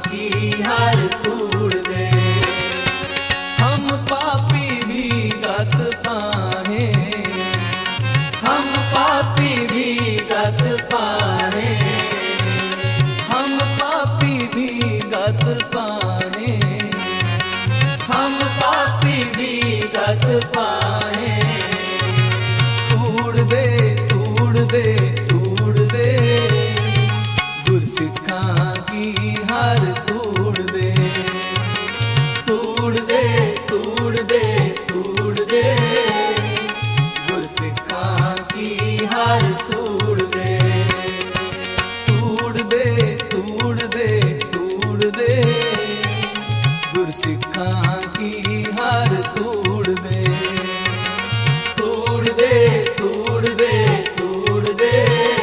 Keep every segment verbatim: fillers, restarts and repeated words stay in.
की हार तूड़ दे। हम पापी भी गत पाहे, हम पापी भी गत पाहे, हम पापी भी गत पाहे, हम पापी भी गत पाहे। तूड़ दे तूड़ दे तूड़ दे गुरसिखां की हार तूड़ दे। तूड़ दे तूड़ दे तूड़ दे गुरसिखां की हार तूड़ दे। तूड़ दे तूड़ दे तूड़ दे गुरसिखां की हार तूड़ दे। तूड़ दे तूड़ दे तूड़ दे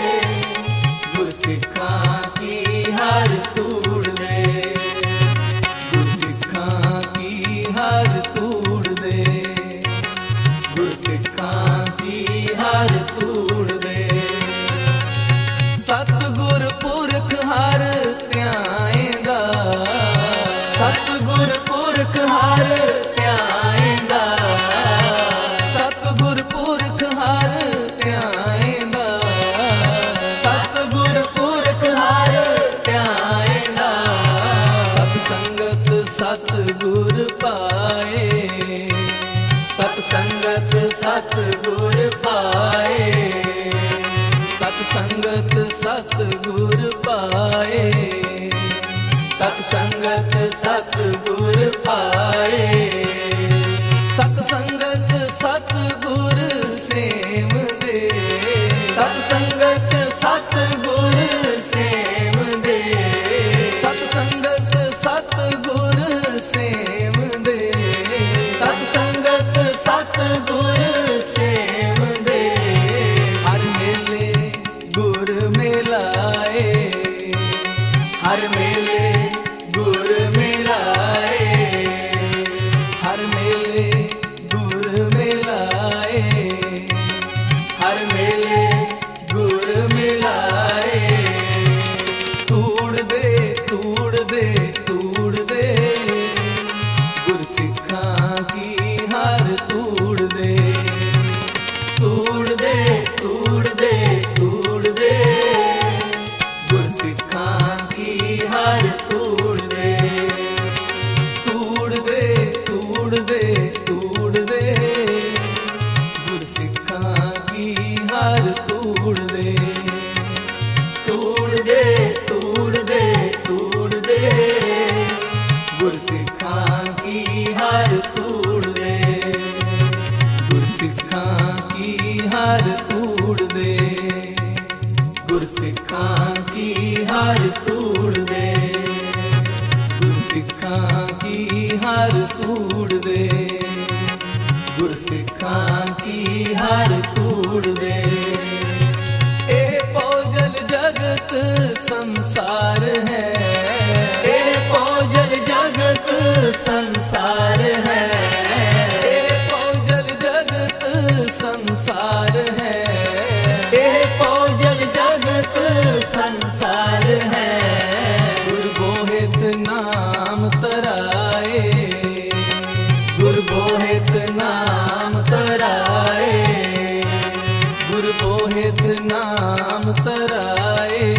गुरसिखां की हार तूड़ दे। गुरसिखां की हार तूड़ दे, गुरसिखां की हार तूड़ दे। सतगुर पुरख हर त्याएंदा, सतगुर पुरख हर त्याएंदा, सतगुर पुरख हर त्याएंदा, सतगुर पुरख हर त्याएंदा। सतसंगत सतगुर पाए, सतसंगत सतगुर पाए, सतसंगत सतगुर पाए, सतसंगत सतगुर पाए। सतसंगत सतगुर सेम दे, सतसंगत सतगुर सेम दे, सतसंगत सतगुर सेम दे, सतसंगत सतगुर सेम दे। हर मेले गुर मिलाए, हर मेले गुर मिलाए, हर मेले गुर मिलाए, हर मेले गुर मिलाए। तूड़ दे तूड़ दे तूड़ दे गुरसिखां की हार तूड़ दे। तूड़ दे तूड़ दे तूड़ दे गुरसिखां की हार तूड़ दे। तूड़ दे तूड़ दे तूड़ दे गुरसिखां की हार तूड़ दे। तूड़ दे तूड़ दे तूड़ दे गुरसिखां की हार तूड़ दे। गुरसिखां की हार तूड़ दे, गुरसिखां की हार तूड़ दे, गुरसिखां की हार तूड़ दे, गुरसिखां की हार तूड़ दे। ए पौजल जगत संसार है, ए पौजल जगत संसार है, ए पौजल जगत संसार है, ए पौजल जगत संसार है। गुरबोहित नाम तराए, गुरबोहित नाम तराए, गुरबोहित नाम तराए,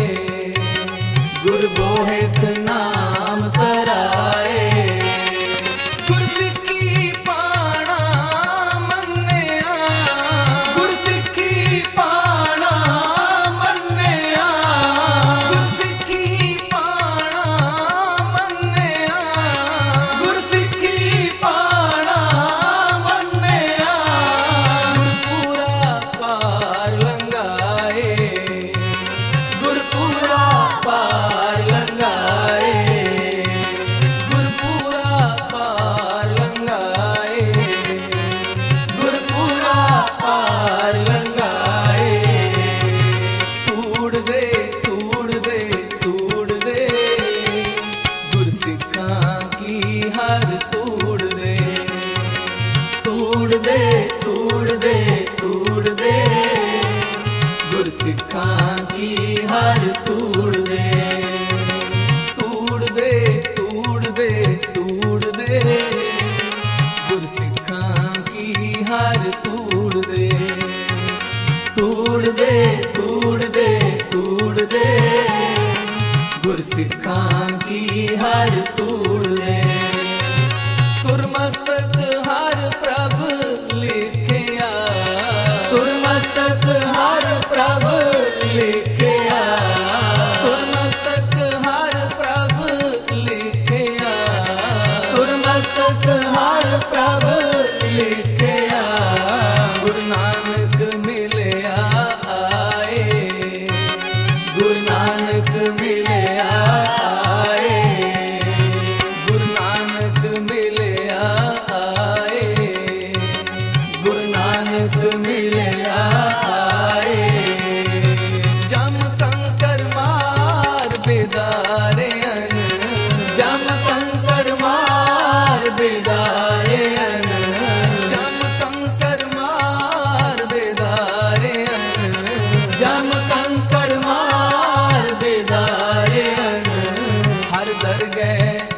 गुरबोहित नाम तराए। गुरसिखी पाणा मन्निया, गुरसिखी पाणा मन्निया, गुरसिखी पाणा मन्निया, गुरसिखी पाणा मन्निया। गुरपूरा पार लंघाए, गुरपूरा पार लंघाए,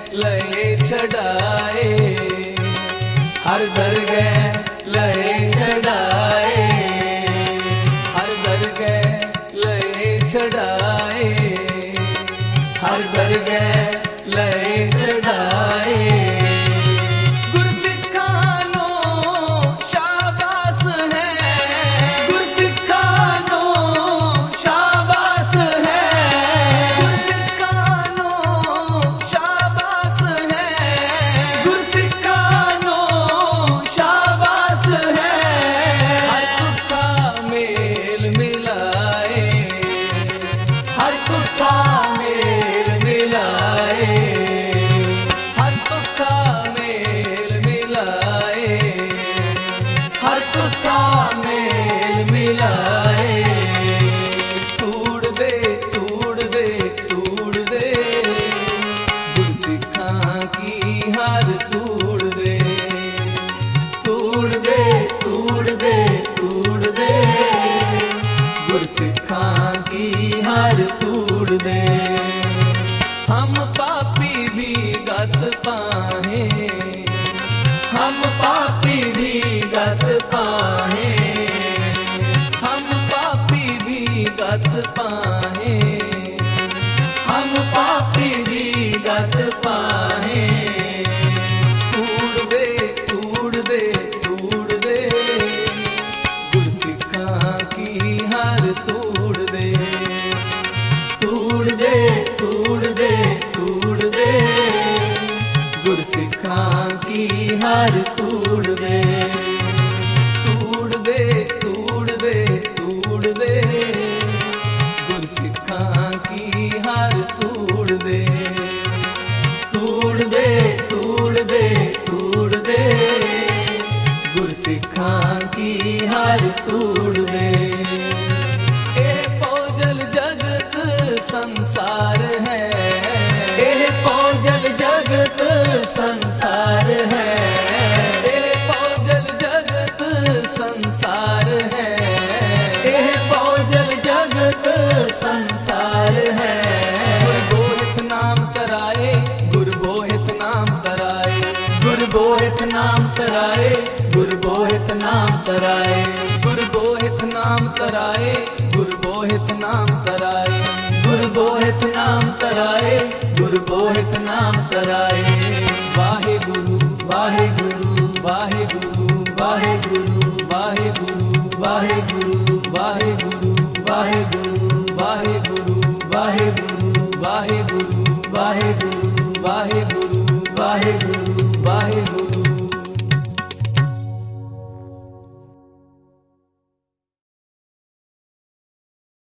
लए छड़ाए, हर दरगह लए छड़ाए, हर दरगह लए छड़ाए, हर दरगह लए छड़ाए। गुरसिखानो शाबाश है, गुरसिखानो शाबाश है, गुरसिखानो शाबाश है, गुरसिखानो शाबाश है। हर तुक्का मेल मिलाए, हर तुक्का मेल मिलाए, हर तुक्का मेल मिलाए, हर तुक्का मेल मिलाए। तूड़ दे तूड़ दे तूड़ दे, गुरसिखां की हार तूड़ दे, तूड़ दे तूड़ दे तूड़ दे, गुरसिखां की हार तूड़ दे। हम पापी भी गत पाहे, हम पापी भी गत पाहे, हम पापी भी गत पाहे, हम पापी भी गत पाहे। तूड़ दे तूड़ दे तूड़ दे, गुरसिखां की हार तूड़ दे, तूड़ दे तूड़ दे तूड़ दे, गुरसिखां की हार तूड़ दे। तूड़ दे तूड़ दे तूड़ दे, गुरसिखां की हार तूड़ दे, तूड़ दे तूड़ दे तूड़ दे, गुरसिखां की हार तूड़ दे। ए पौजल जगत संसार है, ए पौजल जगत संसार है, ए पौजल जगत संसार है, ए पौजल जगत संसार है। गुरबोहित नाम तराए, गुरबोहित नाम तराए, गुरबोहित नाम तराए, गुरबोहित नाम तराए, गुरबोहित नाम तराए, गुरबोहित नाम तराए, गुरबोहित नाम तराए, गुरबोहित नाम तराए। वाहे गुरु वाहे गुरु वाहे गुरु वाहे गुरु वाहे गुरु वाहे गुरु वाहे गुरु वाहे गुरु वाहे गुरु वाहे गुरु वाहे गुरु वाहे गुरु वाहे गुरु वाहे गुरु वाहे गुरु।